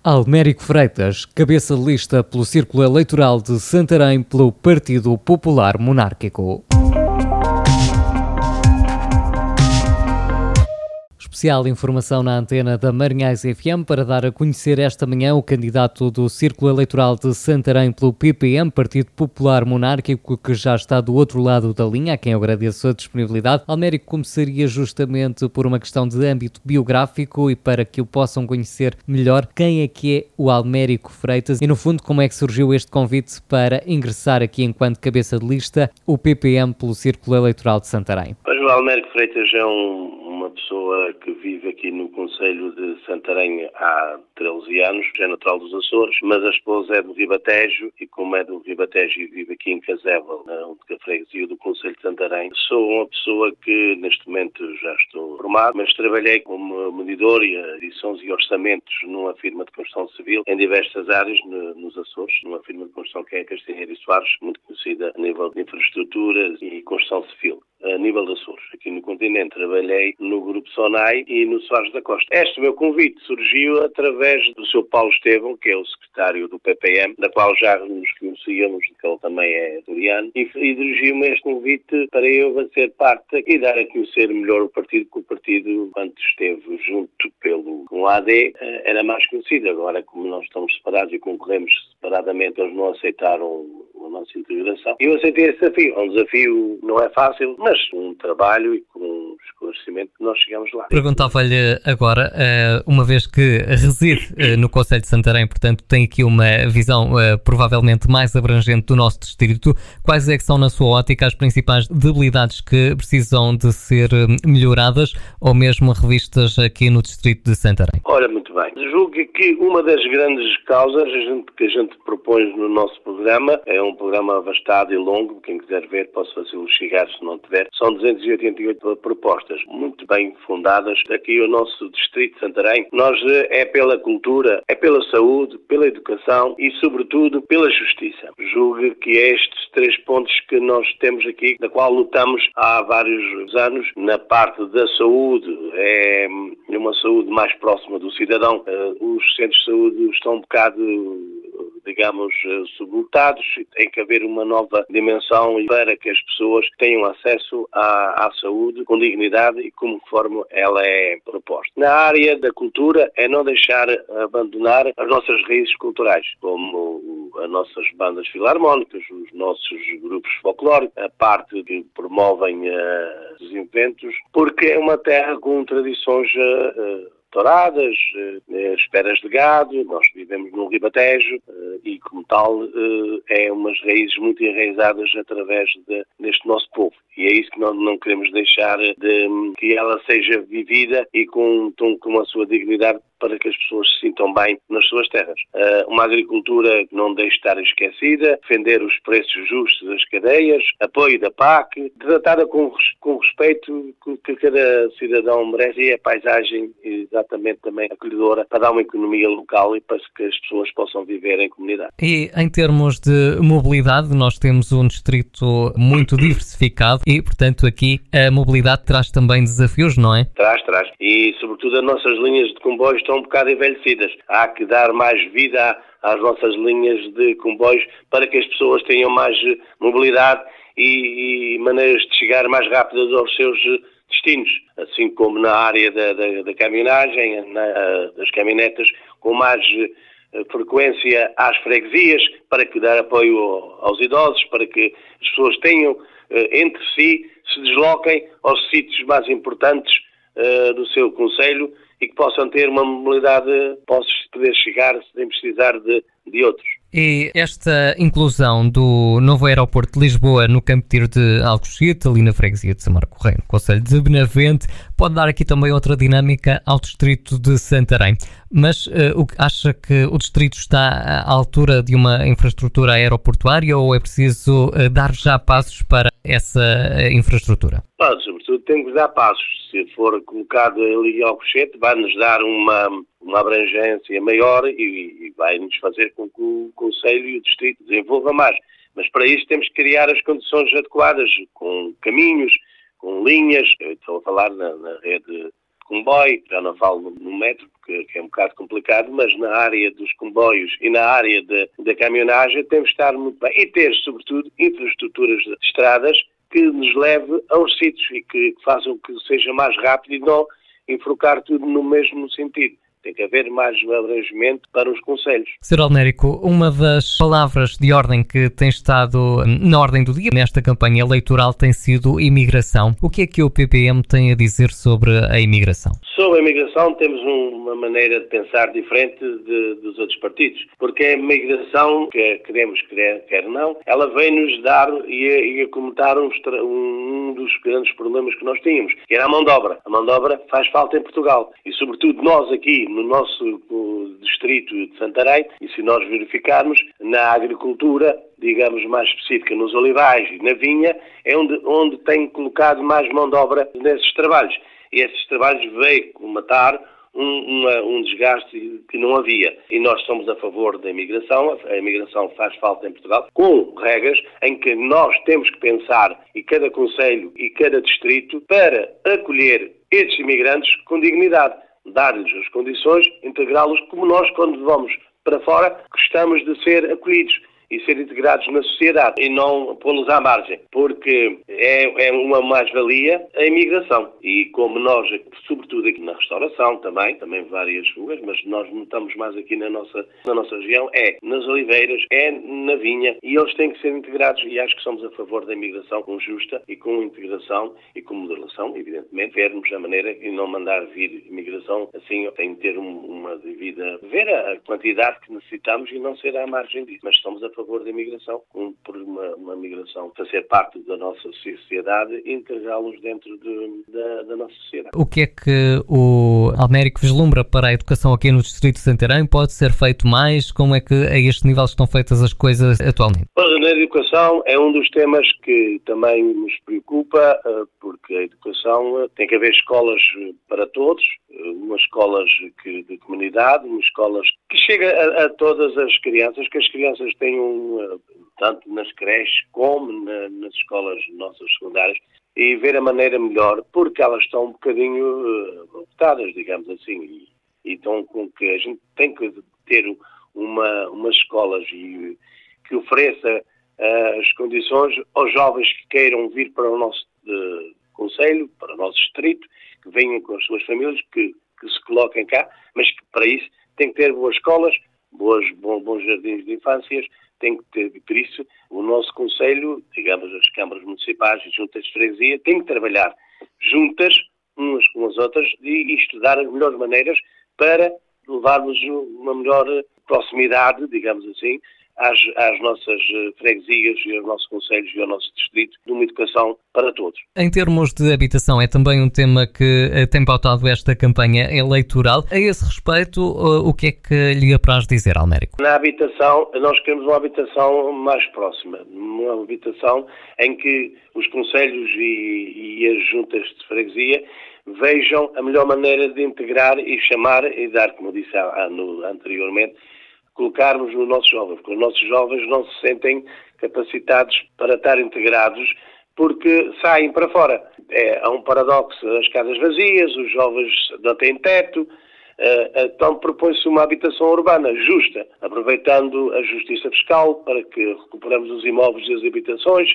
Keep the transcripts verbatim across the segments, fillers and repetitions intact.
Almérico Freitas, cabeça de lista pelo Círculo Eleitoral de Santarém pelo Partido Popular Monárquico. Especial informação na antena da Marinhais F M para dar a conhecer esta manhã o candidato do Círculo Eleitoral de Santarém pelo P P M, Partido Popular Monárquico, que já está do outro lado da linha, a quem eu agradeço a disponibilidade. Almérico, começaria justamente por uma questão de âmbito biográfico e para que o possam conhecer melhor, quem é que é o Almérico Freitas e, no fundo, como é que surgiu este convite para ingressar aqui enquanto cabeça de lista o P P M pelo Círculo Eleitoral de Santarém? Pois, o Almérico Freitas é um, uma pessoa que vive aqui no Concelho de Santarém há treze anos, é natural dos Açores, mas a esposa é do Ribatejo e como é do Ribatejo e vive aqui em Caséval, na freguesia do Concelho de Santarém, sou uma pessoa que neste momento já estou formado, mas trabalhei como medidor e edições e orçamentos numa firma de construção civil em diversas áreas nos Açores, numa firma de construção que é a Castanheira e Soares, muito conhecida a nível de infraestruturas e construção civil. A nível de Açores. Aqui no continente trabalhei no Grupo Sonai e no Soares da Costa. Este meu convite surgiu através do seu Paulo Estevão, que é o secretário do P P M, da qual já nos conhecíamos, que ele também é açoriano, e, e dirigiu-me este convite para eu fazer parte e dar a conhecer melhor o partido, que o partido, quando esteve junto pelo com a A D, era mais conhecido. Agora, como nós estamos separados e concorremos separadamente, eles não aceitaram a nossa integração. Eu aceitei esse desafio. É um desafio, não é fácil, mas um trabalho e com um esclarecimento que nós chegamos lá. Perguntava-lhe agora, uma vez que reside no Concelho de Santarém, portanto tem aqui uma visão provavelmente mais abrangente do nosso distrito, quais é que são, na sua ótica, as principais debilidades que precisam de ser melhoradas ou mesmo revistas aqui no distrito de Santarém? Olha, muito bem. Julgo que uma das grandes causas a gente, que a gente propõe no nosso programa, é um programa vastado e longo, quem quiser ver posso fazê-lo chegar se não tiver, são duzentas e oitenta e oito propostas, muito bem fundadas. Aqui o nosso distrito de Santarém, nós é pela cultura, é pela saúde, pela educação e sobretudo pela justiça. Julgo que é estes três pontos que nós temos aqui, da qual lutamos há vários anos. Na parte da saúde, é uma saúde mais próxima do cidadão. Os centros de saúde estão um bocado, digamos, sublotados. Tem que haver uma nova dimensão para que as pessoas tenham acesso à, à saúde com dignidade e conforme ela é proposta. Na área da cultura é não deixar abandonar as nossas raízes culturais, como as nossas bandas filarmónicas, os nossos grupos folclóricos, a parte que promovem uh, os eventos, porque é uma terra com tradições uh, touradas, eh, esperas de gado, nós vivemos no Ribatejo eh, e como tal eh, é umas raízes muito enraizadas através de, deste nosso povo. E é isso que nós não queremos deixar de que ela seja vivida e com, com a sua dignidade para que as pessoas se sintam bem nas suas terras. Uh, uma agricultura que não deixe estar esquecida, defender os preços justos das cadeias, apoio da P A C, tratada com, com respeito que cada cidadão merece e a paisagem exatamente também acolhedora para dar uma economia local e para que as pessoas possam viver em comunidade. E em termos de mobilidade, nós temos um distrito muito diversificado e, portanto, aqui a mobilidade traz também desafios, não é? Traz, traz. E, sobretudo, as nossas linhas de comboios estão um bocado envelhecidas. Há que dar mais vida às nossas linhas de comboios para que as pessoas tenham mais mobilidade e, e maneiras de chegar mais rápidas aos seus destinos. Assim como na área da, da, da caminhonagem, na, das caminhonetas, com mais frequência às freguesias, para que dar apoio aos idosos, para que as pessoas tenham entre si, se desloquem aos sítios mais importantes uh, do seu concelho e que possam ter uma mobilidade, possam poder chegar sem precisar de, de outros. E esta inclusão do novo aeroporto de Lisboa no Campo de Tiro de Alcochete, ali na freguesia de Samar Correia, no concelho de Benavente, pode dar aqui também outra dinâmica ao distrito de Santarém. Mas uh, o, acha que o distrito está à altura de uma infraestrutura aeroportuária ou é preciso uh, dar já passos para essa uh, infraestrutura? Ah, sobretudo tem que dar passos. Se for colocado ali ao Alcochete, vai-nos dar uma, uma abrangência maior e, e vai-nos fazer com que o concelho e o distrito desenvolva mais. Mas para isso temos que criar as condições adequadas, com caminhos, com linhas, estou a falar na, na rede comboio, já não falo no metro, porque é um bocado complicado, mas na área dos comboios e na área da caminhonagem temos de estar muito bem e ter, sobretudo, infraestruturas de estradas que nos leve aos sítios e que façam que seja mais rápido e não enfocar tudo no mesmo sentido. Tem que haver mais abrangimento para os concelhos. senhor Almérico, uma das palavras de ordem que tem estado na ordem do dia nesta campanha eleitoral tem sido imigração. O que é que o P P M tem a dizer sobre a imigração? Sobre a imigração temos uma maneira de pensar diferente de, dos outros partidos, porque a imigração, que queremos quer, quer não, ela vem-nos dar e, e acomodar um, um dos grandes problemas que nós tínhamos, que era a mão de obra. A mão de obra faz falta em Portugal e, sobretudo, nós aqui no nosso distrito de Santarém, e se nós verificarmos, na agricultura, digamos mais específica, nos olivais e na vinha, é onde, onde tem colocado mais mão de obra nesses trabalhos. E esses trabalhos veio matar um, uma, um desgaste que não havia. E nós somos a favor da imigração. A imigração faz falta em Portugal, com regras em que nós temos que pensar, e cada concelho e cada distrito, para acolher esses imigrantes com dignidade. Dar-lhes as condições, integrá-los como nós, quando vamos para fora, gostamos de ser acolhidos e ser integrados na sociedade e não pô-los à margem, porque é, é uma mais-valia a imigração. E como nós, sobretudo aqui na restauração também, também várias fugas, mas nós notamos mais aqui na nossa, na nossa região, é nas oliveiras, é na vinha, e eles têm que ser integrados, e acho que somos a favor da imigração com justa e com integração e com moderação, evidentemente, vermos a maneira e não mandar vir imigração assim, tem que ter um, uma devida, ver a quantidade que necessitamos e não ser à margem disso, mas somos a favor da imigração, um, por uma, uma migração fazer parte da nossa sociedade e integrá-los dentro de, da, da nossa sociedade. O que é que o Almérico vislumbra para a educação aqui no Distrito de Santarém? Pode ser feito mais? Como é que a este nível estão feitas as coisas atualmente? A educação é um dos temas que também nos preocupa, porque a educação tem que haver escolas para todos, umas escolas que, de comunidade, umas escolas que chega a, a todas as crianças, que as crianças tenham, tanto nas creches como na, nas escolas nossas secundárias, e ver a maneira melhor, porque elas estão um bocadinho optadas, digamos assim, e, e estão com que a gente tem que ter uma, umas escolas e, que ofereça uh, as condições aos jovens que queiram vir para o nosso uh, concelho, para o nosso distrito, que venham com as suas famílias, que, que se coloquem cá, mas que para isso tem que ter boas escolas, boas, bons, bons jardins de infâncias, tem que ter, por isso, o nosso concelho, digamos, as câmaras municipais e juntas de freguesia, tem que trabalhar juntas, umas com as outras, e, e estudar as melhores maneiras para levarmos uma melhor proximidade, digamos assim, Às, às nossas freguesias e aos nossos concelhos e ao nosso distrito, de uma educação para todos. Em termos de habitação, é também um tema que tem pautado esta campanha eleitoral. A esse respeito, o que é que lhe apraz dizer, Almérico? Na habitação, nós queremos uma habitação mais próxima, uma habitação em que os concelhos e, e as juntas de freguesia vejam a melhor maneira de integrar e chamar e dar, como eu disse anteriormente, colocarmos nos nossos jovens, porque os nossos jovens não se sentem capacitados para estar integrados porque saem para fora. É, há um paradoxo, as casas vazias, os jovens não têm teto, então propõe-se uma habitação urbana justa, aproveitando a justiça fiscal para que recuperamos os imóveis e as habitações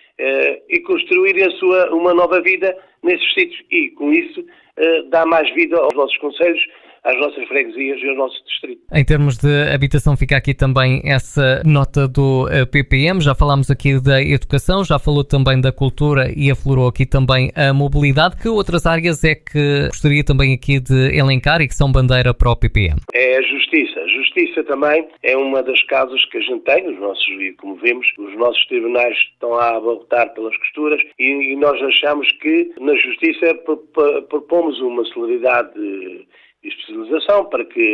e construir a sua, uma nova vida nesses sítios e, com isso, dá mais vida aos nossos concelhos, às nossas freguesias e ao nosso distrito. Em termos de habitação, fica aqui também essa nota do P P M. Já falámos aqui da educação, já falou também da cultura e aflorou aqui também a mobilidade. Que outras áreas é que gostaria também aqui de elencar e que são bandeira para o P P M? É a justiça. A justiça também é uma das causas que a gente tem, os nossos, e como vemos, os nossos tribunais estão a abarrotar pelas costuras e, e nós achamos que na justiça propomos uma celeridade de especialização para que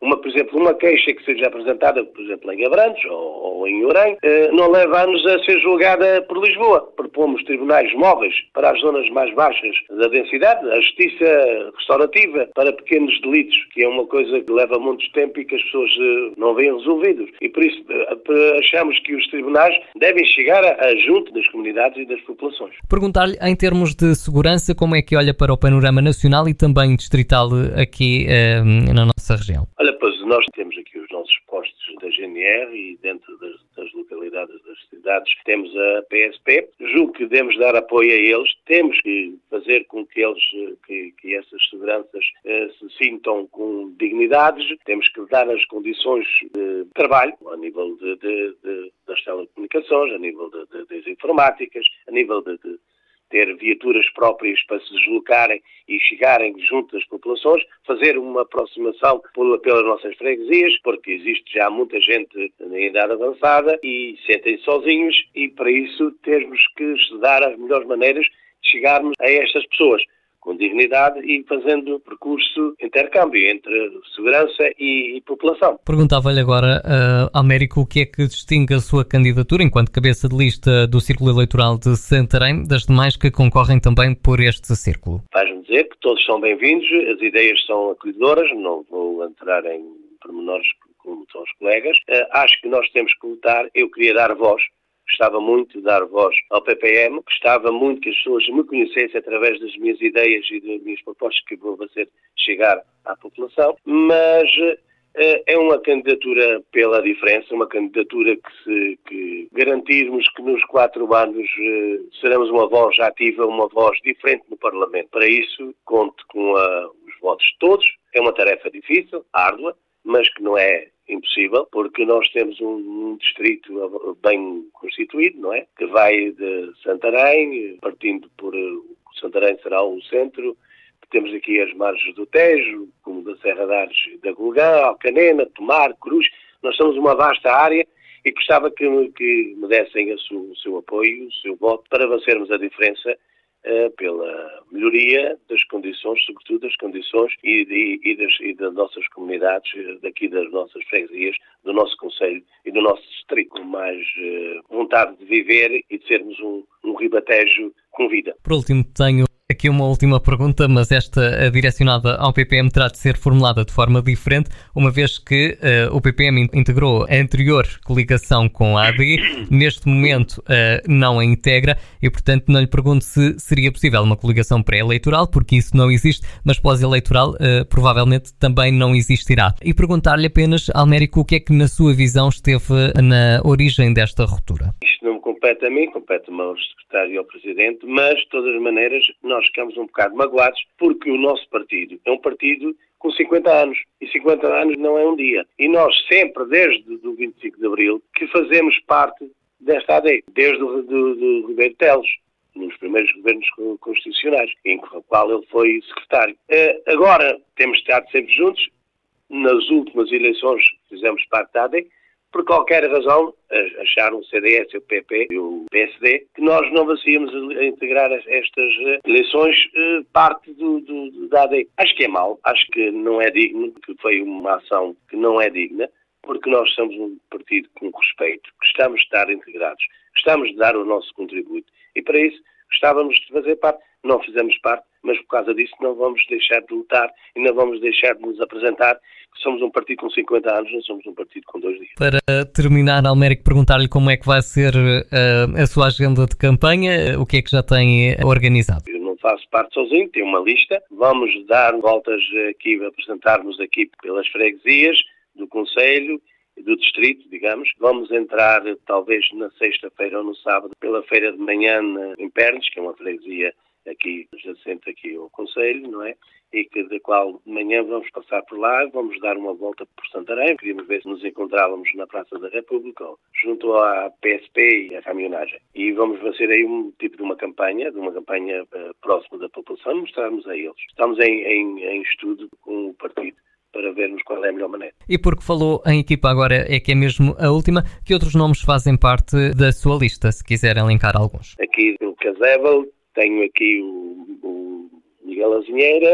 uma, por exemplo, uma queixa que seja apresentada, por exemplo, em Abrantes ou, ou em Orem, eh, não leva-nos a ser julgada por Lisboa. Propomos tribunais móveis para as zonas mais baixas da densidade, a justiça restaurativa para pequenos delitos, que é uma coisa que leva muito tempo e que as pessoas eh, não veem resolvidos. E por isso eh, achamos que os tribunais devem chegar a, a junto das comunidades e das populações. Perguntar-lhe, em termos de segurança, como é que olha para o panorama nacional e também distrital aqui eh, na nossa região? Olha, pois nós temos aqui os nossos postos da G N R e dentro das, das localidades das cidades temos a P S P. Julgo que devemos dar apoio a eles, temos que fazer com que eles, que, que essas seguranças eh, se sintam com dignidades, temos que dar as condições de trabalho, a nível de, de, de, das telecomunicações, a nível de, de, das informáticas, a nível de, de ter viaturas próprias para se deslocarem e chegarem junto das populações, fazer uma aproximação pelas nossas freguesias, porque existe já muita gente na idade avançada e sentem-se sozinhos e para isso temos que estudar as melhores maneiras de chegarmos a estas pessoas, com dignidade e fazendo percurso intercâmbio entre segurança e, e população. Perguntava-lhe agora, uh, Américo, o que é que distingue a sua candidatura enquanto cabeça de lista do Círculo Eleitoral de Santarém das demais que concorrem também por este círculo? Faz-me dizer que todos são bem-vindos, as ideias são acolhedoras, não vou entrar em pormenores como são os colegas. Uh, acho que nós temos que lutar, eu queria dar voz, gostava muito de dar voz ao P P M, gostava muito que as pessoas me conhecessem através das minhas ideias e das minhas propostas que vou fazer chegar à população, mas uh, é uma candidatura pela diferença, uma candidatura que se que garantirmos que nos quatro anos uh, seremos uma voz ativa, uma voz diferente no Parlamento. Para isso, conto com a, os votos de todos, é uma tarefa difícil, árdua, mas que não é impossível, porque nós temos um, um distrito bem constituído, não é? Que vai de Santarém, partindo por uh, Santarém será o centro, temos aqui as margens do Tejo, como da Serra de Ares, da Golgã, Alcanena, Tomar, Cruz, nós somos uma vasta área e gostava que, que me dessem a su, o seu apoio, o seu voto, para vencermos a diferença Uh, pela melhoria das condições, sobretudo das condições e, de, e, das, e das nossas comunidades, daqui das nossas freguesias, do nosso concelho e do nosso distrito, com mais uh, vontade de viver e de sermos um, um Ribatejo com vida. Por último, tenho aqui uma última pergunta, mas esta direcionada ao P P M terá de ser formulada de forma diferente, uma vez que uh, o P P M integrou a anterior coligação com a A D, neste momento uh, não a integra e, portanto, não lhe pergunto se seria possível uma coligação pré-eleitoral, porque isso não existe, mas pós-eleitoral uh, provavelmente também não existirá. E perguntar-lhe apenas, Almérico, o que é que na sua visão esteve na origem desta ruptura? Isto não me compete a mim, compete-me ao secretário e ao presidente, mas, de todas as maneiras, nós ficamos um bocado magoados porque o nosso partido é um partido com cinquenta anos e cinquenta anos não é um dia. E nós sempre, desde o vinte e cinco de Abril, que fazemos parte desta A D, desde o do, do Ribeiro Teles, nos primeiros governos constitucionais, em qual ele foi secretário. Agora temos estado sempre juntos, nas últimas eleições fizemos parte da A D, por qualquer razão, acharam o C D S, o P P e o P S D que nós não vaciamos a integrar estas eleições parte do, do, da A D. Acho que é mau, acho que não é digno, que foi uma ação que não é digna, porque nós somos um partido com respeito, gostamos de estar integrados, gostamos de dar o nosso contributo e para isso gostávamos de fazer parte. Não fizemos parte, mas por causa disso não vamos deixar de lutar e não vamos deixar de nos apresentar que somos um partido com cinquenta anos, não somos um partido com dois dias. Para terminar, Almérico, perguntar-lhe como é que vai ser uh, a sua agenda de campanha, o que é que já tem organizado? Eu não faço parte sozinho, tenho uma lista, vamos dar voltas aqui, apresentar-nos aqui pelas freguesias do concelho e do distrito, digamos. Vamos entrar talvez na sexta-feira ou no sábado pela feira de manhã em Pernes, que é uma freguesia aqui, adjacente aqui ao concelho, não é? E que da qual de manhã vamos passar por lá, vamos dar uma volta por Santarém, queríamos ver se nos encontrávamos na Praça da República, junto à P S P e à caminhonagem. E vamos fazer aí um tipo de uma campanha, de uma campanha uh, próxima da população, mostrarmos a eles. Estamos em, em, em estudo com o partido para vermos qual é a melhor maneira. E porque falou em equipa agora, é que é mesmo a última, que outros nomes fazem parte da sua lista, se quiser elencar alguns? Aqui no Casével tenho aqui o, o Miguel Azinheira,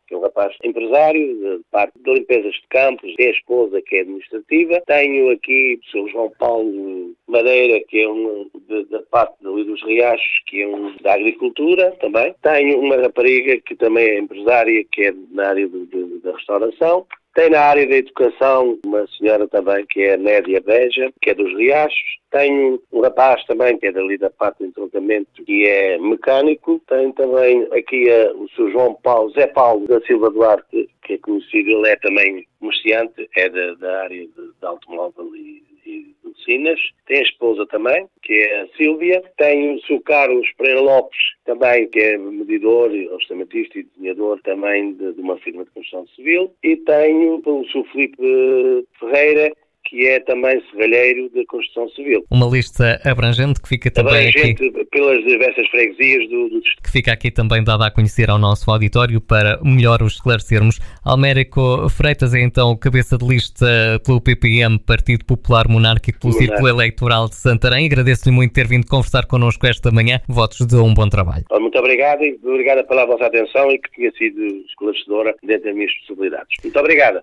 que é um rapaz empresário, de parte de limpezas de campos, tem a esposa que é administrativa. Tenho aqui o seu João Paulo Madeira, que é um de, da parte dali dos Riachos, que é um da agricultura também. Tenho uma rapariga que também é empresária, que é na área de, de, da restauração. Tem na área da educação uma senhora também que é a Nédia Beja, que é dos Riachos. Tenho um rapaz também que é dali da parte do entroncamento, que é mecânico. Tenho também aqui a, o seu João Paulo, Zé Paulo da Silva Duarte, que é conhecido, ele é também comerciante, é da, da área de, de automóvel e, e de oficinas. Tem a esposa também, que é a Sílvia. Tenho o seu Carlos Pereira Lopes, também, que é medidor, orçamentista e desenhador também de, de uma firma de construção civil. E tenho o seu Filipe Ferreira, que é também serralheiro de construção civil. Uma lista abrangente que fica também abrangente aqui, pelas diversas freguesias do, do distrito. Que fica aqui também dada a conhecer ao nosso auditório para melhor os esclarecermos. Almérico Freitas é então cabeça de lista pelo P P M, Partido Popular Monárquico, pelo Círculo Eleitoral de Santarém. Agradeço-lhe muito ter vindo conversar connosco esta manhã. Votos de um bom trabalho. Muito obrigado e obrigada pela vossa atenção e que tenha sido esclarecedora dentro das minhas possibilidades. Muito obrigada.